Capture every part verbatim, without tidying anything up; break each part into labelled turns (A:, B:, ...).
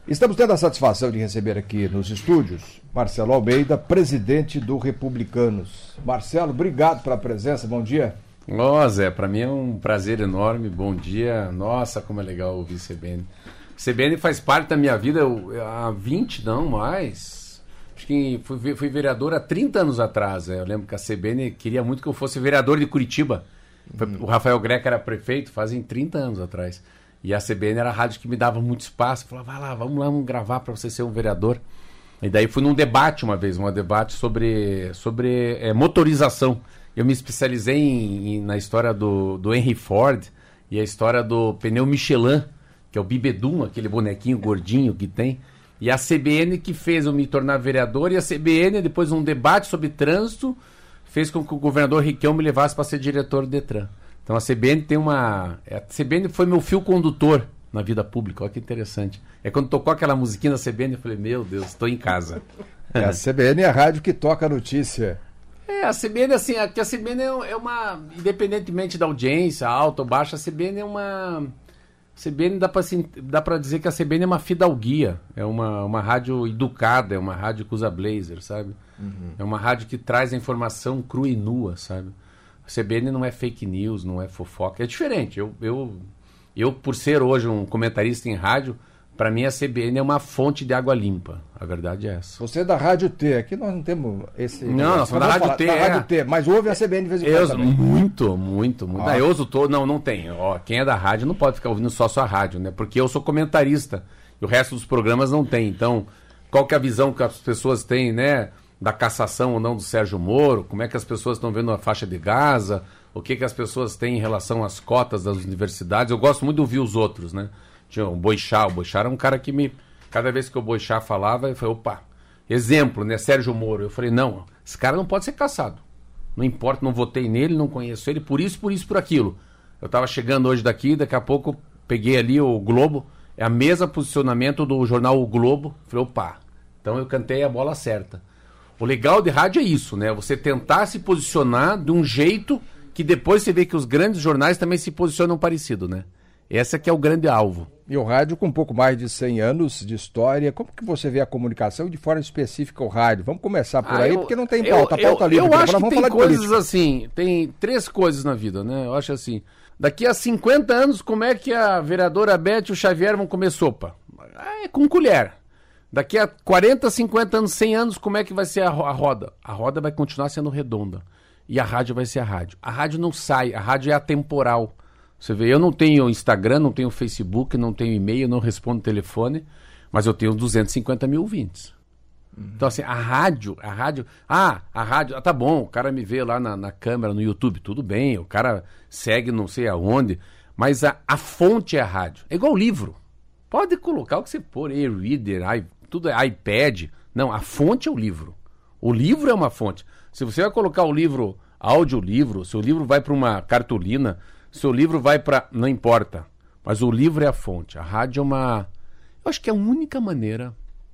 A: Estamos tendo a satisfação de receber aqui nos estúdios Marcelo Almeida, presidente do Republicanos. Marcelo, obrigado pela presença, bom dia.
B: Ó, Zé, para mim é um prazer enorme, bom dia. Nossa, como é legal ouvir C B N. C B N faz parte da minha vida eu, há vinte, não mais. Acho que fui, fui vereador há trinta anos atrás. Né? Eu lembro que a C B N queria muito que eu fosse vereador de Curitiba. Hum. O Rafael Greca era prefeito, fazem trinta anos atrás. E a C B N era a rádio que me dava muito espaço. Falava, vai lá, vamos lá, vamos gravar para você ser um vereador. E daí fui num debate uma vez, um debate sobre, sobre é, motorização. Eu me especializei em, em, na história do, do Henry Ford e a história do pneu Michelin, que é o Bibedum, aquele bonequinho gordinho que tem. E a C B N que fez eu me tornar vereador. E a C B N, depois de um debate sobre trânsito, fez com que o governador Riquelme me levasse para ser diretor do Detran. Então a C B N tem uma... A C B N foi meu fio condutor na vida pública, olha que interessante. É quando tocou aquela musiquinha da C B N, eu falei, meu Deus, estou em casa.
A: É, a C B N é a rádio que toca a notícia.
B: É, a C B N, assim, a, que a C B N é uma... Independentemente da audiência, alta ou baixa, a C B N é uma... A C B N dá para assim, dá para dizer que a C B N é uma fidalguia, é uma, uma rádio educada, é uma rádio que usa blazer, sabe? Uhum. É uma rádio que traz a informação crua e nua, sabe? A C B N não é fake news, não é fofoca, é diferente. Eu, eu, eu por ser hoje um comentarista em rádio, para mim a C B N é uma fonte de água limpa. A verdade é essa.
A: Você é da Rádio T, aqui nós não temos esse...
B: Não, nós somos da Rádio T. Da
A: Rádio T, mas ouve a C B N de vez em quando
B: eu,
A: também.
B: Muito, muito, muito.
A: Ah.
B: Eu uso todo, não, não tem. Ó, quem é da rádio não pode ficar ouvindo só a sua rádio, né? Porque eu sou comentarista e o resto dos programas não tem. Então, qual que é a visão que as pessoas têm, né? Da cassação ou não do Sérgio Moro, como é que as pessoas estão vendo a faixa de Gaza, o que, que as pessoas têm em relação às cotas das universidades. Eu gosto muito de ouvir os outros, né? Tinha o Boixá, o Boixá era um cara que me... Cada vez que o Boixá falava, eu falei, opa, exemplo, né? Sérgio Moro. Eu falei, não, esse cara não pode ser cassado. Não importa, não votei nele, não conheço ele, por isso, por isso, por aquilo. Eu estava chegando hoje daqui, daqui a pouco peguei ali o Globo, é a mesma posicionamento do jornal O Globo. Falei, opa, então eu cantei a bola certa. O legal de rádio é isso, né? Você tentar se posicionar de um jeito que depois você vê que os grandes jornais também se posicionam parecido, né? Esse que é o grande alvo.
A: E o rádio com um pouco mais de cem anos de história, como que você vê a comunicação e de forma específica o rádio? Vamos começar por ah, aí, eu, porque não tem pauta, eu, pauta
B: eu,
A: livre.
B: Eu acho
A: vamos
B: que
A: falar
B: tem coisas assim, tem três coisas na vida, né? Eu acho assim, daqui a cinquenta anos, como é que a vereadora Beth e o Xavier vão comer sopa? Ah, é com colher. Daqui a quarenta, cinquenta anos, cem anos, como é que vai ser a, a roda? A roda vai continuar sendo redonda. E a rádio vai ser a rádio. A rádio não sai, a rádio é atemporal. Você vê, eu não tenho Instagram, não tenho Facebook, não tenho e-mail, não respondo telefone, mas eu tenho duzentos e cinquenta mil ouvintes. Uhum. Então assim, a rádio, a rádio... Ah, a rádio... Ah, tá bom, o cara me vê lá na, na câmera, no YouTube, tudo bem, o cara segue não sei aonde, mas a, a fonte é a rádio. É igual o livro. Pode colocar o que você for, e-reader, i, tudo é iPad. Não, a fonte é o livro. O livro é uma fonte. Se você vai colocar o livro, audiolivro, se o livro vai para uma cartolina, se o livro vai para... Não importa. Mas o livro é a fonte. A rádio é uma... Eu acho que a única maneira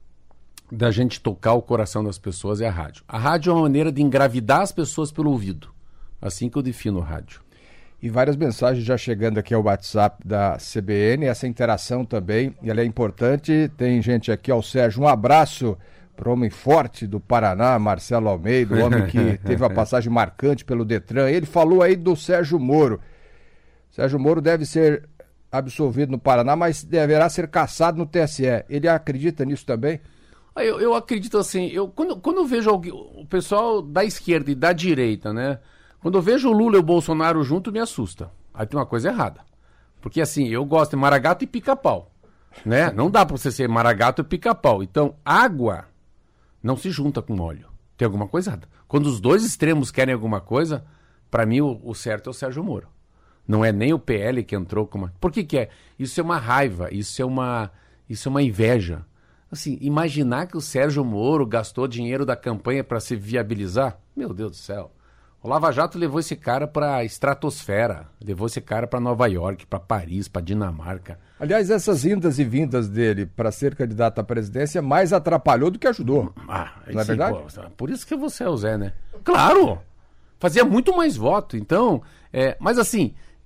B: da gente tocar o coração das pessoas é a rádio. A rádio é uma maneira de engravidar as pessoas pelo ouvido. Assim que eu defino o rádio.
A: E várias mensagens já chegando aqui ao WhatsApp da C B N, essa interação também, ela é importante. Tem gente aqui, ó, o Sérgio, um abraço para o homem forte do Paraná, Marcelo Almeida, o homem que teve uma passagem marcante pelo Detran. Ele falou aí do Sérgio Moro. Sérgio Moro deve ser absolvido no Paraná, mas deverá ser cassado no T S E. Ele acredita nisso também?
B: Eu, eu acredito assim, eu, quando, quando eu vejo alguém, o pessoal da esquerda e da direita, né? Quando eu vejo o Lula e o Bolsonaro junto, me assusta. Aí tem uma coisa errada. Porque assim, eu gosto de maragato e pica-pau, né? Não dá pra você ser maragato e pica-pau. Então, água não se junta com óleo. Tem alguma coisa errada. Quando os dois extremos querem alguma coisa, pra mim o, o certo é o Sérgio Moro. Não é nem o P L que entrou com uma... Por que que é? Isso é uma raiva, isso é uma, isso é uma inveja. Assim, imaginar que o Sérgio Moro gastou dinheiro da campanha para se viabilizar? Meu Deus do céu. O Lava Jato levou esse cara para a estratosfera, levou esse cara para Nova York, para Paris, para Dinamarca.
A: Aliás, essas indas e vindas dele para ser candidato à presidência mais atrapalhou do que ajudou.
B: Ah,
A: não é
B: sim,
A: verdade?
B: Pô, por isso que você é o Zé, né? Claro! Fazia muito mais voto, então... É, mas assim,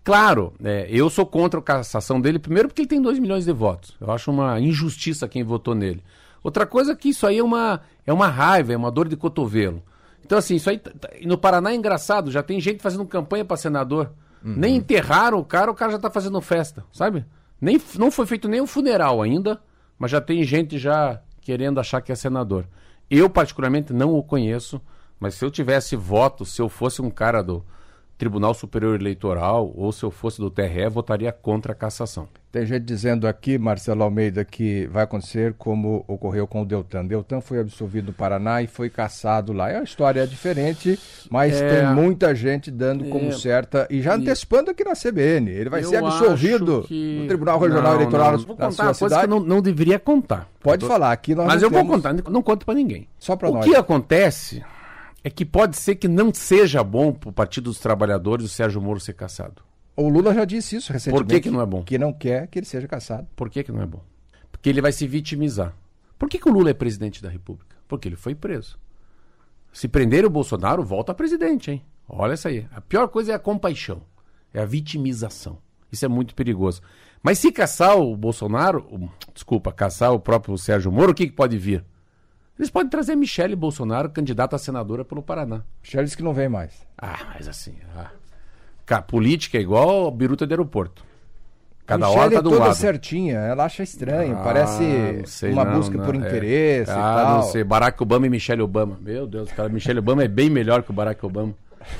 B: Claro, é, eu sou contra a cassação dele, primeiro porque ele tem dois milhões de votos. Eu acho uma injustiça quem votou nele. Outra coisa é que isso aí é uma, é uma raiva, é uma dor de cotovelo. Então, assim, isso aí no Paraná é engraçado, já tem gente fazendo campanha para senador. Uhum. Nem enterraram o cara, o cara já tá fazendo festa, sabe? Nem, não foi feito nem o funeral ainda, mas já tem gente já querendo achar que é senador. Eu, particularmente, não o conheço, mas se eu tivesse voto, se eu fosse um cara do Tribunal Superior Eleitoral ou se eu fosse do T R E, votaria contra a cassação.
A: Tem gente dizendo aqui, Marcelo Almeida, que vai acontecer como ocorreu com o Deltan. Deltan foi absolvido no Paraná e foi cassado lá. É uma história diferente, mas é, tem muita gente dando como é, certa e já antecipando aqui na C B N. Ele vai ser absolvido que... no Tribunal Regional não, Eleitoral não, não.
B: Vou contar uma coisa que eu não, não deveria contar.
A: Pode tô... falar, aqui nós
B: Mas eu
A: temos...
B: vou contar, não conto para ninguém.
A: Só para nós.
B: O que acontece é que pode ser que não seja bom para o Partido dos Trabalhadores o Sérgio Moro ser cassado.
A: O Lula já disse isso recentemente.
B: Por que que não é bom?
A: Que não quer que ele seja cassado.
B: Por que que não é bom? Porque ele vai se vitimizar. Por que que o Lula é presidente da República? Porque ele foi preso. Se prender o Bolsonaro, volta a presidente, hein? Olha isso aí. A pior coisa é a compaixão. É a vitimização. Isso é muito perigoso. Mas se caçar o Bolsonaro, o, desculpa, caçar o próprio Sérgio Moro, o que que pode vir? Eles podem trazer Michele Bolsonaro, candidata a senadora pelo Paraná.
A: Michele disse que não vem mais.
B: Ah, mas assim... Ah. A política é igual a biruta de aeroporto. Cada
A: a
B: hora tá
A: é
B: do
A: toda
B: lado.
A: certinha, ela acha estranho, ah, parece uma
B: não,
A: busca
B: não,
A: por
B: é.
A: interesse
B: ah,
A: e tal.
B: Não sei, Barack Obama e Michelle Obama. Meu Deus, cara, Michelle Obama é bem melhor que o Barack Obama.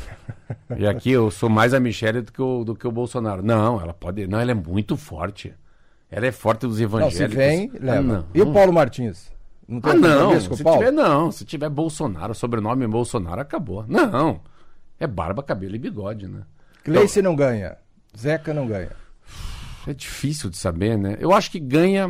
B: E aqui eu sou mais a Michelle do que o, do que o Bolsonaro. Não, ela pode... Não, ela é muito forte. Ela é forte dos evangélicos.
A: Não, se vem, leva.
B: Ah, não.
A: E o Paulo Martins?
B: Não tem ah, não. Se tiver, não. Se tiver Bolsonaro, sobrenome Bolsonaro, acabou. Não. É barba, cabelo e bigode, né?
A: Gleice então, não ganha. Zeca não ganha.
B: É difícil de saber, né? Eu acho que ganha...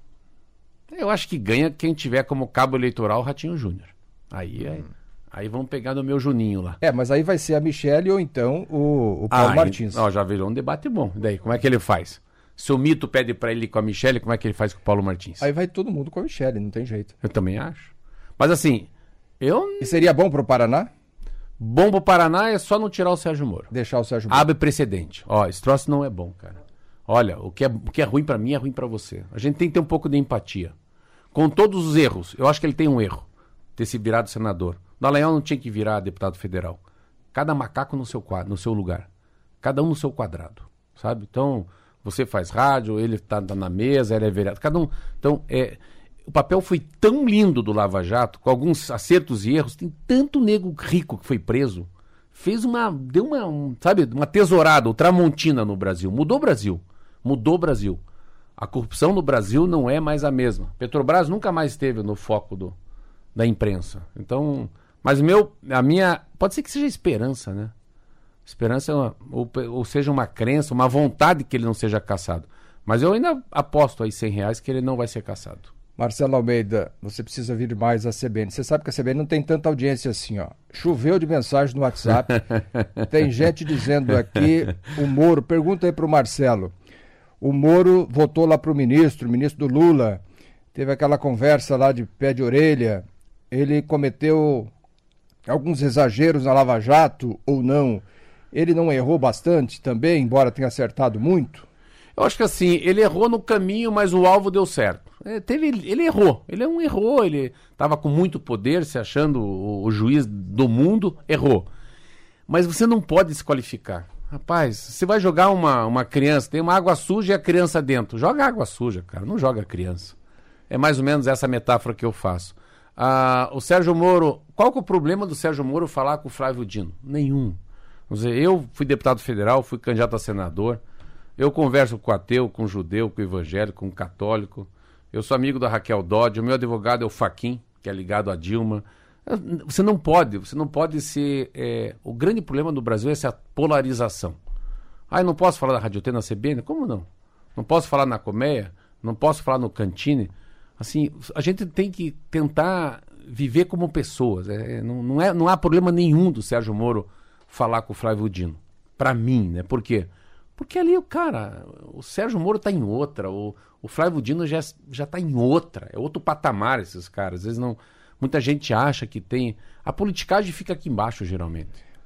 B: Eu acho que ganha quem tiver como cabo eleitoral Ratinho Júnior. Aí é... Hum. Aí vamos pegar no meu Juninho lá.
A: É, mas aí vai ser a Michele ou então o, o Paulo ah, Martins.
B: Ó, já virou um debate bom. E daí, como é que ele faz? Se o Mito pede pra ele ir com a Michele, como é que ele faz com o Paulo Martins?
A: Aí vai todo mundo com a Michele, não tem jeito.
B: Eu também acho. Mas assim, eu...
A: E seria bom pro Paraná?
B: Bom pro Paraná é só não tirar o Sérgio Moro.
A: Deixar o Sérgio Moro.
B: Abre precedente. Ó, esse troço não é bom, cara. Olha, o que é, o que é ruim pra mim é ruim pra você. A gente tem que ter um pouco de empatia. Com todos os erros, eu acho que ele tem um erro. Ter se virado senador. Dallagnol não tinha que virar deputado federal. Cada macaco no seu, no seu lugar. Cada um no seu quadrado. Sabe? Então, você faz rádio, ele tá, tá na mesa, ele é vereador. Cada um... Então, é... O papel foi tão lindo do Lava Jato, com alguns acertos e erros, tem tanto nego rico que foi preso, fez uma, deu uma, um, sabe, uma tesourada, o Tramontina no Brasil, mudou o Brasil, mudou o Brasil. A corrupção no Brasil não é mais a mesma. Petrobras nunca mais esteve no foco do, da imprensa. Então, mas meu, a minha, pode ser que seja esperança, né? Esperança, é uma, ou, ou seja uma crença, uma vontade que ele não seja cassado. Mas eu ainda aposto aí cem reais que ele não vai ser cassado.
A: Marcelo Almeida, você precisa vir mais à C B N. Você sabe que a C B N não tem tanta audiência assim, ó. Choveu de mensagem no WhatsApp. Tem gente dizendo aqui, o Moro, pergunta aí pro Marcelo. O Moro votou lá pro ministro, o ministro do Lula. Teve aquela conversa lá de pé de orelha. Ele cometeu alguns exageros na Lava Jato ou não? Ele não errou bastante também, embora tenha acertado muito?
B: Eu acho que assim, ele errou no caminho, mas o alvo deu certo. É, teve, ele errou, ele é um errou, ele estava com muito poder, se achando o, o juiz do mundo, errou. Mas você não pode desqualificar. Rapaz, você vai jogar uma, uma criança, tem uma água suja e a criança dentro. Joga água suja, cara, não joga a criança. É mais ou menos essa metáfora que eu faço. Ah, o Sérgio Moro, qual que é o problema do Sérgio Moro falar com o Flávio Dino? Nenhum. Vamos dizer, eu fui deputado federal, fui candidato a senador. Eu converso com o ateu, com o judeu, com o evangélico, com o católico. Eu sou amigo da Raquel Dodge, o meu advogado é o Fachin, que é ligado a Dilma. Você não pode, você não pode ser... É... O grande problema do Brasil é essa polarização. Ah, eu não posso falar da Rádio T na C B N? Como não? Não posso falar na Colmeia? Não posso falar no Cantine? Assim, a gente tem que tentar viver como pessoas. É, não, não, é, não há problema nenhum do Sérgio Moro falar com o Flávio Dino. Pra mim, né? Por quê? Porque ali o cara, o Sérgio Moro tá em outra, o, o Flávio Dino já, já tá em outra, é outro patamar esses caras. Às vezes não, muita gente acha que tem... A politicagem fica aqui embaixo, geralmente.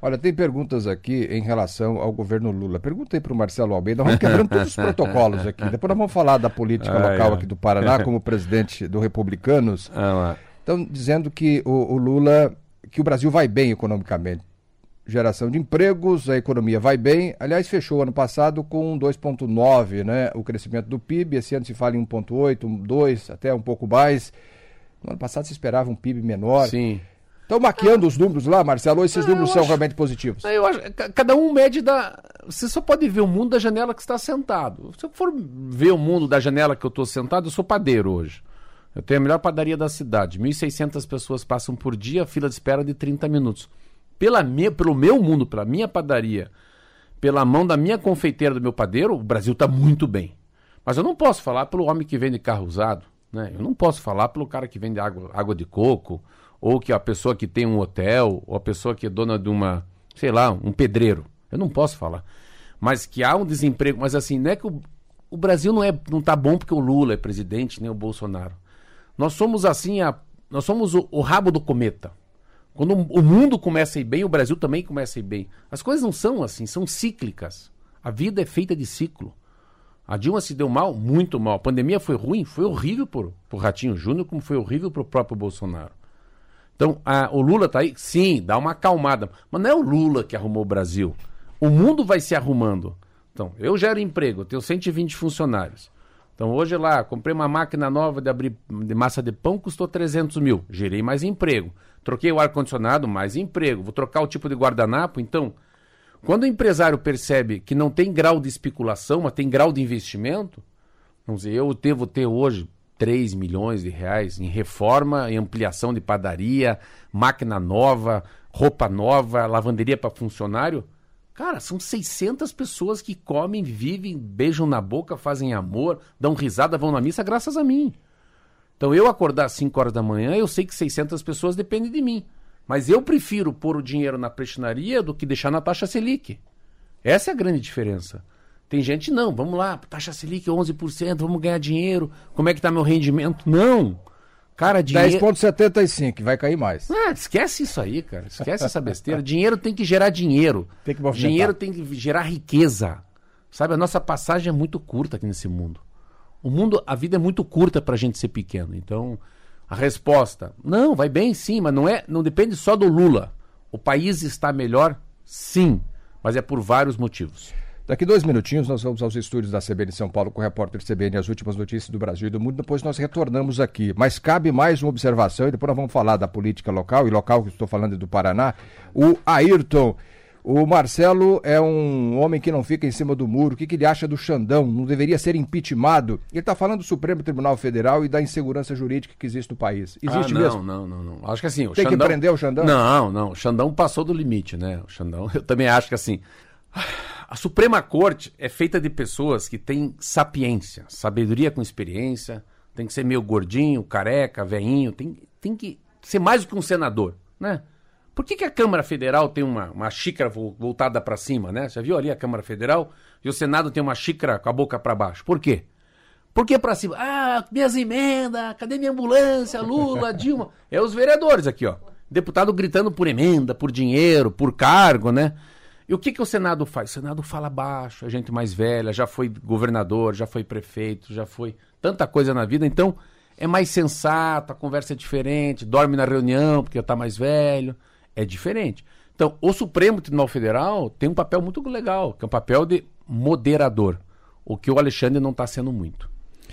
A: Olha, tem perguntas aqui em relação ao governo Lula. Pergunta aí para o Marcelo Almeida. Nós vamos quebrando todos os protocolos aqui. Depois nós vamos falar da política
B: ah,
A: local
B: é.
A: aqui do Paraná, como presidente do Republicanos.
B: Ah,
A: Estão dizendo que o, o Lula, que o Brasil vai bem economicamente. Geração de empregos, a economia vai bem. Aliás, fechou ano passado com dois vírgula nove, né? O crescimento do P I B. Esse ano se fala em um vírgula oito, dois, até um pouco mais. No ano passado se esperava um P I B menor.
B: Sim.
A: Estão maquiando os números lá, Marcelo, ou esses
B: Ah,
A: números
B: eu
A: são
B: acho-
A: realmente positivos?
B: Eu acho, ca- cada um mede da. Você só pode ver o mundo da janela que está sentado. Se eu for ver o mundo da janela que eu estou sentado, eu sou padeiro hoje. Eu tenho a melhor padaria da cidade. mil e seiscentas pessoas passam por dia, fila de espera de trinta minutos. Pela minha, pelo meu mundo, pela minha padaria, pela mão da minha confeiteira, do meu padeiro, o Brasil está muito bem. Mas eu não posso falar pelo homem que vende carro usado, né? Eu não posso falar pelo cara que vende água, água de coco, ou que a pessoa que tem um hotel, ou a pessoa que é dona de uma, sei lá, um pedreiro. Eu não posso falar. Mas que há um desemprego, mas assim, não é que o, o Brasil não é, não tá bom porque o Lula é presidente, nem o Bolsonaro. Nós somos assim, a, nós somos o, o rabo do cometa. Quando o mundo começa a ir bem, o Brasil também começa a ir bem. As coisas não são assim, são cíclicas. A vida é feita de ciclo. A Dilma se deu mal, muito mal. A pandemia foi ruim, foi horrível pro, pro Ratinho Júnior, como foi horrível pro próprio Bolsonaro. Então, a, o Lula tá aí, sim, dá uma acalmada. Mas não é o Lula que arrumou o Brasil. O mundo vai se arrumando. Então, eu gero emprego, eu tenho cento e vinte funcionários. Então, hoje lá, comprei uma máquina nova de abrir de massa de pão, custou trezentos mil. Gerei mais emprego. Troquei o ar-condicionado, mais emprego. Vou trocar o tipo de guardanapo. Então, quando o empresário percebe que não tem grau de especulação, mas tem grau de investimento, vamos dizer, eu devo ter hoje três milhões de reais em reforma, em ampliação de padaria, máquina nova, roupa nova, lavanderia para funcionário. Cara, são seiscentas pessoas que comem, vivem, beijam na boca, fazem amor, dão risada, vão na missa graças a mim. Então eu acordar às cinco horas da manhã, eu sei que seiscentas pessoas dependem de mim. Mas eu prefiro pôr o dinheiro na prestinaria do que deixar na taxa Selic. Essa é a grande diferença. Tem gente, não, vamos lá, taxa Selic onze por cento, vamos ganhar dinheiro, como é que tá meu rendimento? Não! Cara, dinheiro...
A: dez vírgula setenta e cinco, vai cair mais.
B: Ah, esquece isso aí, cara. Esquece essa besteira. Dinheiro tem que gerar dinheiro.
A: Tem que movimentar.
B: Dinheiro tem que gerar riqueza. Sabe, a nossa passagem é muito curta aqui nesse mundo. O mundo, a vida é muito curta pra gente ser pequeno. Então, a resposta, não, vai bem sim, mas não é, não depende só do Lula. O país está melhor, sim, mas é por vários motivos.
A: Daqui dois minutinhos nós vamos aos estúdios da C B N São Paulo com o repórter C B N, as últimas notícias do Brasil e do mundo, depois nós retornamos aqui. Mas cabe mais uma observação e depois nós vamos falar da política local, e local que estou falando é do Paraná. O Ayrton, o Marcelo é um homem que não fica em cima do muro. O que, que ele acha do Xandão? Não deveria ser impeachmentado? Ele está falando do Supremo Tribunal Federal e da insegurança jurídica que existe no país. Existe
B: ah, não,
A: mesmo?
B: não, não, não. Acho que assim, o
A: Tem
B: Xandão...
A: que prender o Xandão?
B: Não, não. O Xandão passou do limite, né? O Xandão, eu também acho que assim... A Suprema Corte é feita de pessoas que têm sapiência, sabedoria com experiência, tem que ser meio gordinho, careca, veinho, tem, tem que ser mais do que um senador, né? Por que, que a Câmara Federal tem uma, uma xícara voltada para cima, né? Você viu ali a Câmara Federal e o Senado tem uma xícara com a boca para baixo? Por quê? Por que para cima? Ah, minhas emendas, cadê minha ambulância, Lula, Dilma? É os vereadores aqui, ó. Deputado gritando por emenda, por dinheiro, por cargo, né? E o que, que o Senado faz? O Senado fala baixo, a gente mais velha, já foi governador, já foi prefeito, já foi tanta coisa na vida, então é mais sensato, a conversa é diferente, dorme na reunião porque já está mais velho, é diferente. Então, o Supremo Tribunal Federal tem um papel muito legal, que é um papel de moderador, o que o Alexandre não está sendo muito.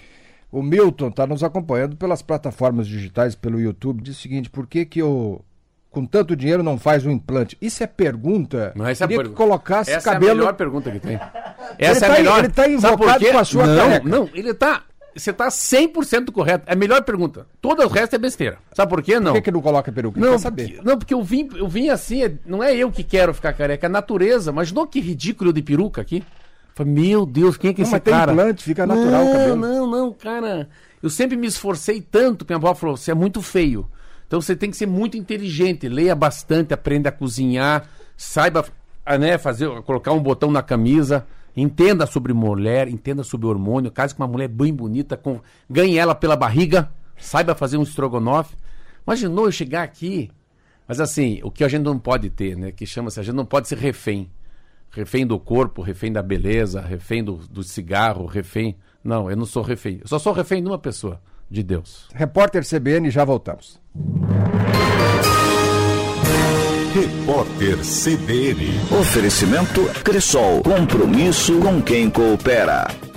A: O Milton está nos acompanhando pelas plataformas digitais, pelo YouTube, diz o seguinte, por que que o... com tanto dinheiro não faz um implante? Isso é pergunta?
B: Não, essa
A: Queria
B: é a
A: que colocasse
B: essa
A: cabelo...
B: é a melhor pergunta que tem. Essa
A: ele
B: é a
A: tá,
B: melhor.
A: Ele está
B: Sabe por
A: invocado
B: quê?
A: com a sua
B: não,
A: careca.
B: Não, ele está... Você está cem por cento correto. É a melhor pergunta. Todo o resto é besteira. Sabe por quê? Não.
A: Por que que não coloca peruca?
B: Não,
A: Quer saber.
B: porque, não, porque eu vim, eu vim assim, é- não é eu que quero ficar careca, é a natureza. Imaginou que ridículo eu de peruca aqui? Falei, meu Deus, quem é que é
A: Não,
B: esse
A: mas tem
B: cara?
A: implante, fica natural o cabelo.
B: Não, não, não, cara. Eu sempre me esforcei tanto, minha avó falou, você é muito feio. Então você tem que ser muito inteligente, leia bastante, aprenda a cozinhar, saiba, ah, né, fazer, colocar um botão na camisa, entenda sobre mulher, entenda sobre hormônio, case com uma mulher bem bonita, com, ganhe ela pela barriga, saiba fazer um estrogonofe. Imaginou eu chegar aqui, Mas assim, o que a gente não pode ter, né? Que chama-se, a gente não pode ser refém. Refém do corpo, refém da beleza, refém do, do cigarro, refém... Não, eu não sou refém. Eu só sou refém de uma pessoa, de Deus.
A: Repórter C B N, já voltamos.
C: Repórter C B N.
D: Oferecimento Cressol. Compromisso com quem coopera.